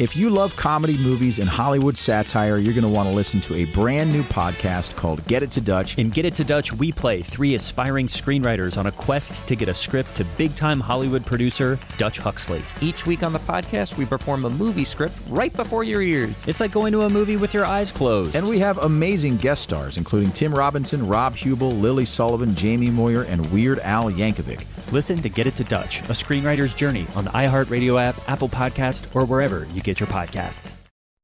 If you love comedy, movies, and Hollywood satire, you're going to want to listen to a brand new podcast called Get It to Dutch. In Get It to Dutch, we play three aspiring screenwriters on a quest to get a script to big-time Hollywood producer Dutch Huxley. Each week on the podcast, we perform a movie script right before your ears. It's like going to a movie with your eyes closed. And we have amazing guest stars, including Tim Robinson, Rob Hubel, Lily Sullivan, Jamie Moyer, and Weird Al Yankovic. Listen to Get It to Dutch, a screenwriter's journey on the iHeartRadio app, Apple Podcast, or wherever you get your podcasts.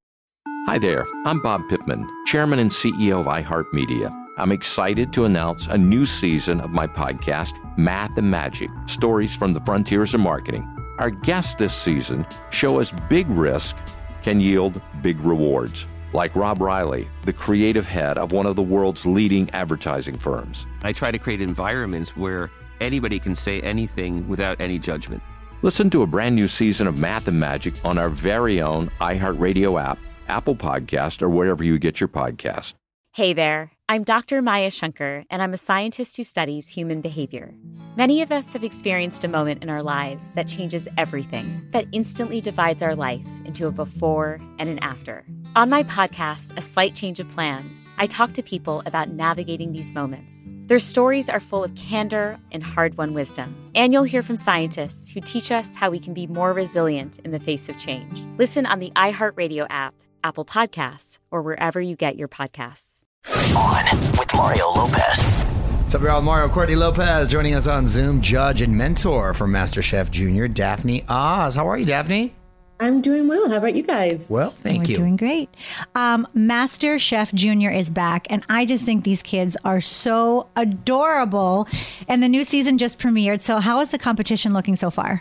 Hi there, I'm Bob Pittman, Chairman and CEO of iHeartMedia. I'm excited to announce a new season of my podcast, Math and Magic, Stories from the Frontiers of Marketing. Our guests this season show us big risk can yield big rewards, like Rob Riley, the creative head of one of the world's leading advertising firms. I try to create environments where anybody can say anything without any judgment. Listen to a brand new season of Math and Magic on our very own iHeartRadio app, Apple Podcast, or wherever you get your podcast. Hey there, I'm Dr. Maya Shankar, and I'm a scientist who studies human behavior. Many of us have experienced a moment in our lives that changes everything, that instantly divides our life into a before and an after. On my podcast, A Slight Change of Plans, I talk to people about navigating these moments. Their stories are full of candor and hard-won wisdom. And you'll hear from scientists who teach us how we can be more resilient in the face of change. Listen on the iHeartRadio app, Apple Podcasts, or wherever you get your podcasts. On with Mario Lopez. What's up, y'all? Mario Courtney Lopez joining us on Zoom, judge and mentor for MasterChef Junior, Daphne Oz. How are you, Daphne? I'm doing well. How about you guys? Well, thank you. We're doing great. MasterChef Junior is back, and I just think these kids are so adorable. And the new season just premiered. So how is the competition looking so far?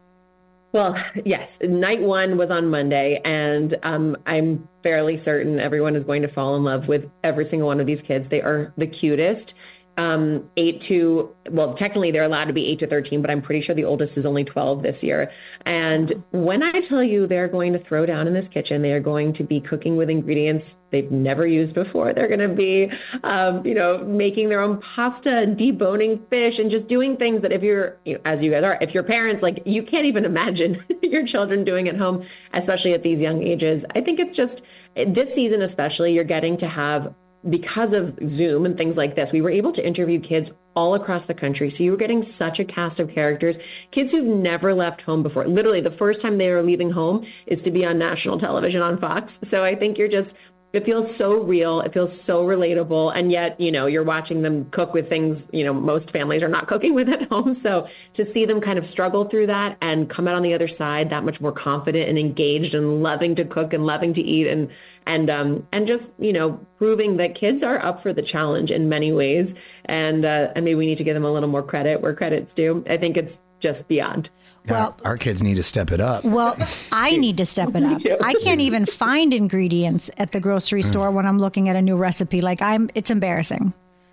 Well, yes. Night one was on Monday, and I'm fairly certain everyone is going to fall in love with every single one of these kids. They are the cutest. 8 to, well, technically they're allowed to be 8 to 13, but I'm pretty sure the oldest is only 12 this year. And when I tell you they're going to throw down in this kitchen, they are going to be cooking with ingredients they've never used before. They're going to be, making their own pasta and deboning fish and just doing things that if you're, as you guys are, if you're parents, like you can't even imagine your children doing at home, especially at these young ages. I think it's just this season, especially, you're getting to have, because of Zoom and things like this, we were able to interview kids all across the country. So you were getting such a cast of characters, kids who've never left home before. Literally, the first time they are leaving home is to be on national television on Fox. So I think it feels so real. It feels so relatable. And yet, you're watching them cook with things, most families are not cooking with at home. So to see them kind of struggle through that and come out on the other side that much more confident and engaged and loving to cook and loving to eat and just, proving that kids are up for the challenge in many ways. And maybe we need to give them a little more credit where credit's due. I think it's just beyond. Well, our kids need to step it up. Well, I need to step it up. I can't even find ingredients at the grocery store when I'm looking at a new recipe. It's embarrassing.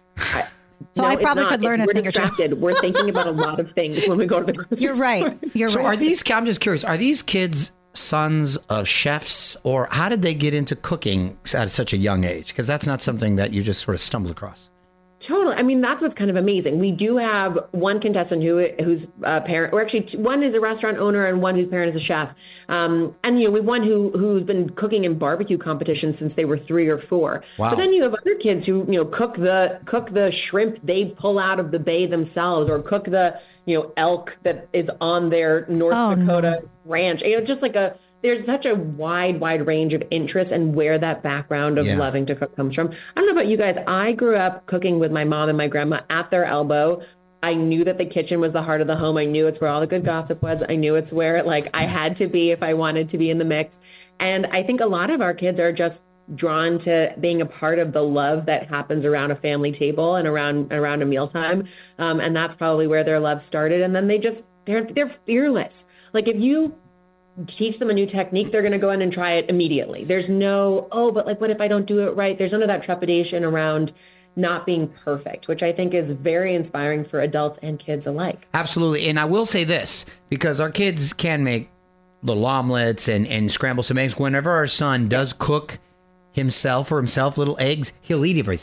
I probably could learn a thing or two. We're distracted. We're thinking about a lot of things when we go to the grocery store. You're right. I'm just curious, are these kids sons of chefs, or how did they get into cooking at such a young age? Because that's not something that you just sort of stumbled across. Totally. I mean, that's what's kind of amazing. We do have one contestant whose parent, or actually one is a restaurant owner and one whose parent is a chef. And we have one who's been cooking in barbecue competitions since they were 3 or 4. Wow. But then you have other kids who, cook the shrimp they pull out of the bay themselves, or cook the, elk that is on their North Dakota ranch. It's just like there's such a wide range of interests and where that background of loving to cook comes from. I don't know about you guys. I grew up cooking with my mom and my grandma at their elbow. I knew that the kitchen was the heart of the home. I knew it's where all the good gossip was. I knew it's where I had to be if I wanted to be in the mix. And I think a lot of our kids are just drawn to being a part of the love that happens around a family table and around a mealtime. And that's probably where their love started. And then they're fearless. Like if you teach them a new technique, they're going to go in and try it immediately. There's no, but what if I don't do it right? There's none of that trepidation around not being perfect, which I think is very inspiring for adults and kids alike. Absolutely. And I will say this, because our kids can make little omelets and scramble some eggs. Whenever our son does cook himself little eggs, he'll eat everything.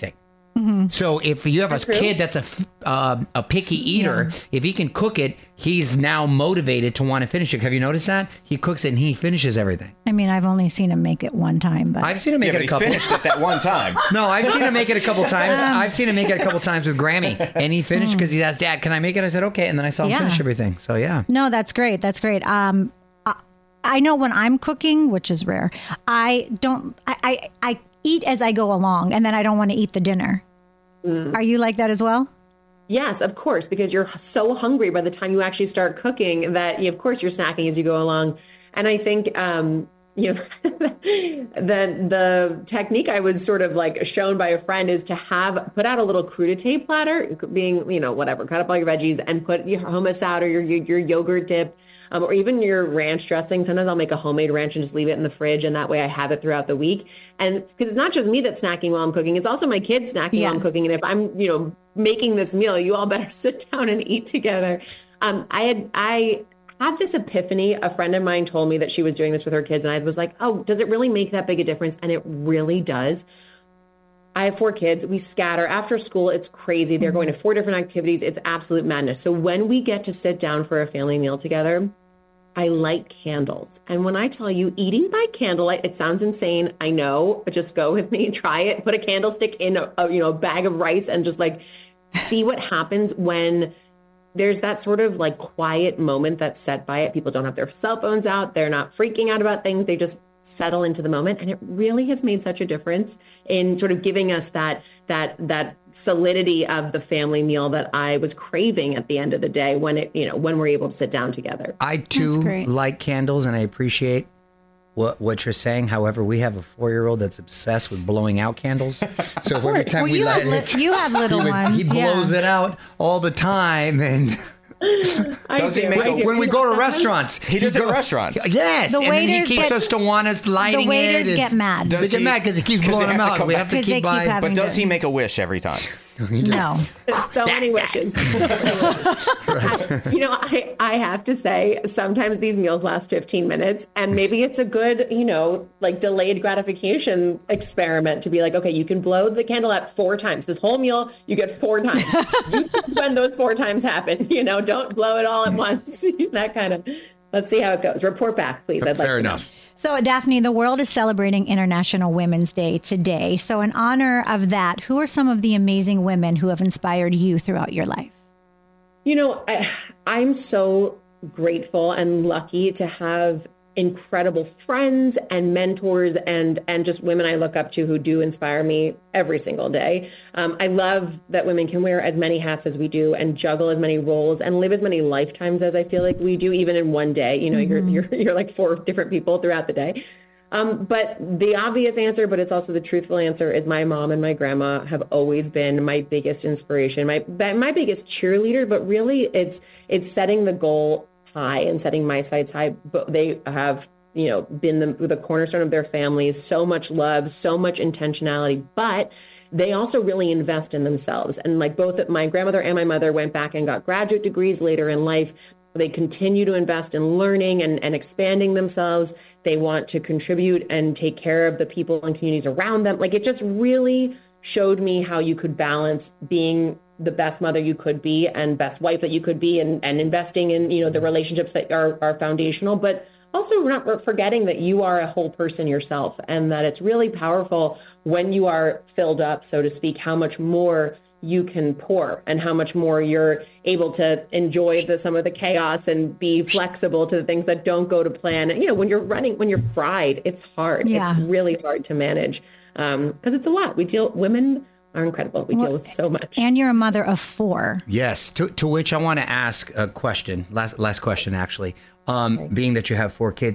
So if you have a kid that's a picky eater, if he can cook it, he's now motivated to want to finish it. Have you noticed that? He cooks it and he finishes everything. I mean, I've only seen him make it one time, but I've seen him make it a couple. He finished it that one time. No, I've seen him make it a couple times. I've seen him make it a couple times with Grammy, and he finished because he asked, "Dad, can I make it?" I said, "Okay," and then I saw him finish everything. So yeah. No, that's great. That's great. I know when I'm cooking, which is rare, I eat as I go along, and then I don't want to eat the dinner. Are you like that as well? Yes, of course, because you're so hungry by the time you actually start cooking that, of course, you're snacking as you go along. And I think, the technique I was sort of like shown by a friend is to put out a little crudité platter, being, whatever, cut up all your veggies and put your hummus out or your yogurt dip. Or even your ranch dressing. Sometimes I'll make a homemade ranch and just leave it in the fridge. And that way I have it throughout the week. And because it's not just me that's snacking while I'm cooking, it's also my kids snacking while I'm cooking. And if I'm, making this meal, you all better sit down and eat together. I had this epiphany. A friend of mine told me that she was doing this with her kids. And I was like, oh, does it really make that big a difference? And it really does. I have 4 kids. We scatter after school. It's crazy. They're going to 4 different activities. It's absolute madness. So when we get to sit down for a family meal together, I light candles. And when I tell you eating by candlelight, it sounds insane. I know, but just go with me, try it, put a candlestick in a bag of rice and just like see what happens when there's that sort of like quiet moment that's set by it. People don't have their cell phones out. They're not freaking out about things. They just settle into the moment. And it really has made such a difference in sort of giving us that solidity of the family meal that I was craving at the end of the day when we're able to sit down together. I too like candles and I appreciate what you're saying. However, we have a 4-year-old that's obsessed with blowing out candles. So every time we light it, you have little ones. He blows it out all the time. And when we go to restaurants, he does it at restaurants. Yes, and then he keeps us to want us lighting it. The waiters get mad. They get mad because he keeps blowing them out. We have to keep buying. But does he make a wish every time? No. So many wishes. I have to say, sometimes these meals last 15 minutes and maybe it's a good, like delayed gratification experiment to be like, okay, you can blow the candle out 4 times. This whole meal, you get 4 times. When those 4 times happen, don't blow it all at once. That kind of, let's see how it goes. Report back, please. I'd like to know. So, Daphne, the world is celebrating International Women's Day today. So in honor of that, who are some of the amazing women who have inspired you throughout your life? I'm so grateful and lucky to have incredible friends and mentors and just women I look up to who do inspire me every single day. I love that women can wear as many hats as we do and juggle as many roles and live as many lifetimes as I feel like we do, even in one day. You're like 4 different people throughout the day. But the obvious answer, but it's also the truthful answer, is my mom and my grandma have always been my biggest inspiration, my biggest cheerleader. But really, it's setting the goal high and setting my sights high. But they have, been the cornerstone of their families, so much love, so much intentionality, but they also really invest in themselves. And like both my grandmother and my mother went back and got graduate degrees later in life. They continue to invest in learning and expanding themselves. They want to contribute and take care of the people and communities around them. Like it just really showed me how you could balance being the best mother you could be and best wife that you could be and investing in, the relationships that are foundational, but also not forgetting that you are a whole person yourself and that it's really powerful when you are filled up, so to speak, how much more you can pour and how much more you're able to enjoy some of the chaos and be flexible to the things that don't go to plan. When you're fried, it's hard. Yeah. It's really hard to manage because it's a lot. Women are incredible. We deal with so much. And you're a mother of 4. Yes. To which I want to ask a question. Last question, actually. Okay. Being that you have 4 kids,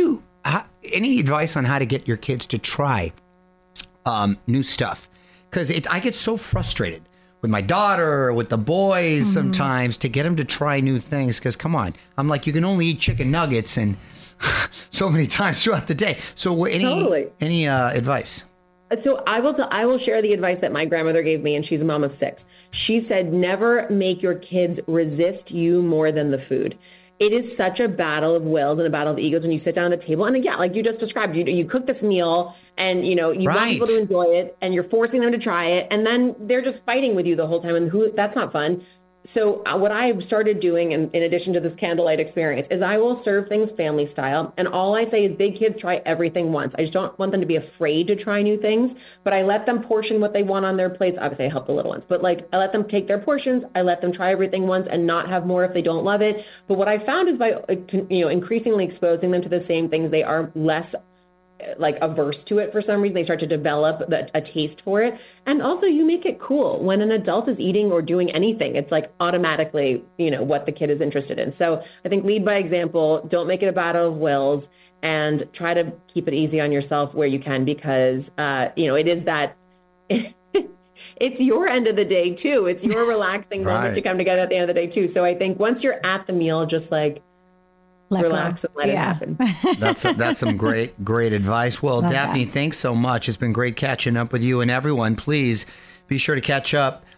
any advice on how to get your kids to try new stuff? Because I get so frustrated with my daughter or with the boys sometimes to get them to try new things. Because come on, I'm like, you can only eat chicken nuggets and so many times throughout the day. So any advice? So I will share the advice that my grandmother gave me, and she's a mom of 6. She said, never make your kids resist you more than the food. it is such a battle of wills and a battle of egos when you sit down at the table. And yeah, like you just described, you cook this meal and, you want people to enjoy it and you're forcing them to try it. And then they're just fighting with you the whole time. And that's not fun. So what I've started doing in addition to this candlelight experience is I will serve things family style. And all I say is big kids try everything once. I just don't want them to be afraid to try new things, but I let them portion what they want on their plates. Obviously I help the little ones, but like I let them take their portions. I let them try everything once and not have more if they don't love it. But what I found is by, increasingly exposing them to the same things, they are less like averse to it for some reason. They start to develop a taste for it. And also you make it cool. When an adult is eating or doing anything, it's like automatically, what the kid is interested in. So I think lead by example, don't make it a battle of wills, and try to keep it easy on yourself where you can, because, it is that it's your end of the day too. It's your relaxing moment to come together at the end of the day too. So I think once you're at the meal, just like, relax and let it happen. That's some great advice. Well, Love Daphne, that. thanks so much. It's been great catching up with you, and everyone, please be sure to catch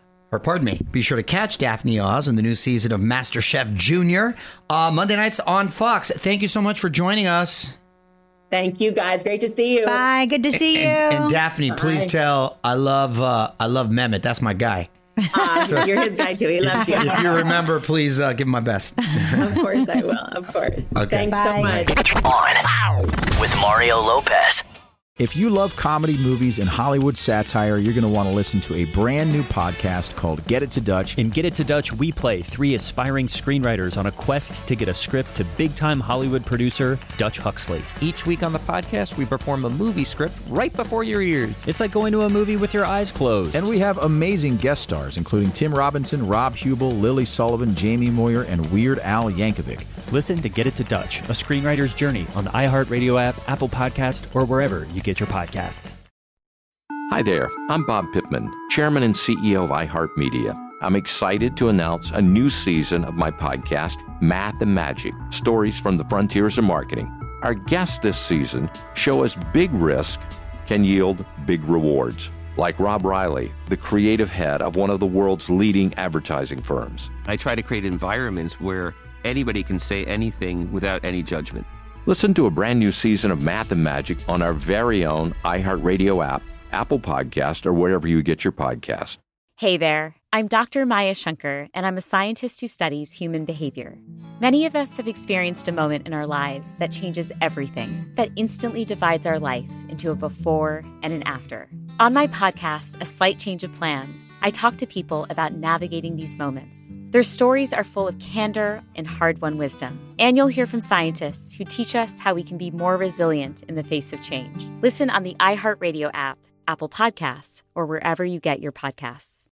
Daphne Oz in the new season of MasterChef Junior, Monday nights on Fox. Thank you so much for joining us. Thank you guys. Great to see you. Bye. Good to see you. And Daphne, please tell I love Mehmet. That's my guy. You're his guy too. He loves you. If you remember, please give him my best. Of course I will. Of course. Okay. Thanks so much. On with Mario Lopez. If you love comedy, movies, and Hollywood satire, you're going to want to listen to a brand new podcast called Get It to Dutch. In Get It to Dutch, we play 3 aspiring screenwriters on a quest to get a script to big-time Hollywood producer Dutch Huxley. Each week on the podcast, we perform a movie script right before your ears. It's like going to a movie with your eyes closed. And we have amazing guest stars, including Tim Robinson, Rob Hubel, Lily Sullivan, Jamie Moyer, and Weird Al Yankovic. Listen to Get It to Dutch, a screenwriter's journey on the iHeartRadio app, Apple Podcast, or wherever you get your podcasts. Hi there, I'm Bob Pittman, Chairman and CEO of iHeartMedia. I'm excited to announce a new season of my podcast, Math and Magic, Stories from the Frontiers of Marketing. Our guests this season show us big risk can yield big rewards, like Rob Riley, the creative head of one of the world's leading advertising firms. I try to create environments where anybody can say anything without any judgment. Listen to a brand new season of Math and Magic on our very own iHeartRadio app, Apple Podcast, or wherever you get your podcast. Hey there, I'm Dr. Maya Shankar, and I'm a scientist who studies human behavior. Many of us have experienced a moment in our lives that changes everything, that instantly divides our life into a before and an after. On my podcast, A Slight Change of Plans, I talk to people about navigating these moments. Their stories are full of candor and hard-won wisdom. And you'll hear from scientists who teach us how we can be more resilient in the face of change. Listen on the iHeartRadio app, Apple Podcasts, or wherever you get your podcasts.